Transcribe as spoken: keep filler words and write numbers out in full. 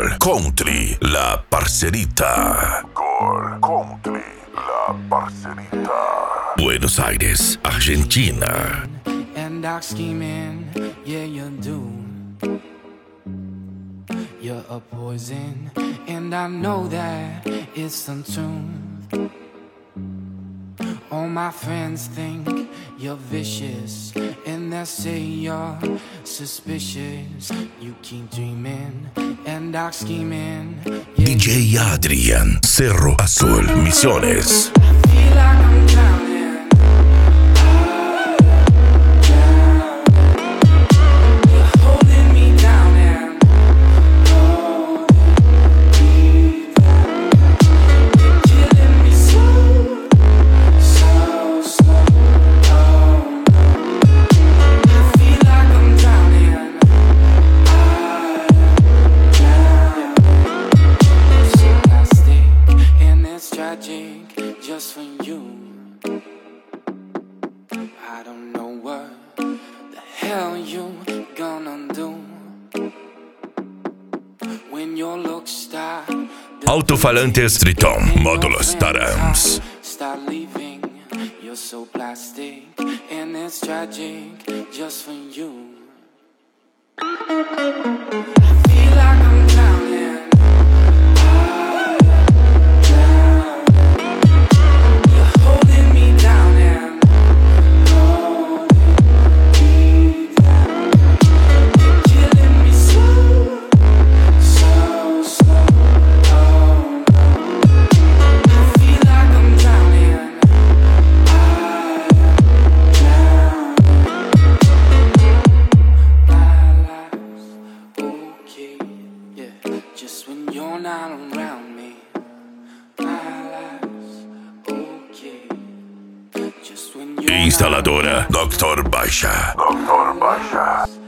Core Country, la parcerita. Core Country, la parcerita. Buenos Aires, Argentina. And dark scheming, yeah you do. You're a poison, and I know that it's untuned. All my friends think you're vicious, and they say you're suspicious. You keep dreaming and dark scheming. D J Adrian, Cerro Azul, Misiones. I feel like I'm drowning. Just for you, I don't know what the hell you gonna do when your looks start. Altofalantes Triton, módulos Tarams. Start leaving, you're so plastic, and it's tragic just for you. I feel like I'm drowning. Instaladora doctor Baixa. doctor Baixa.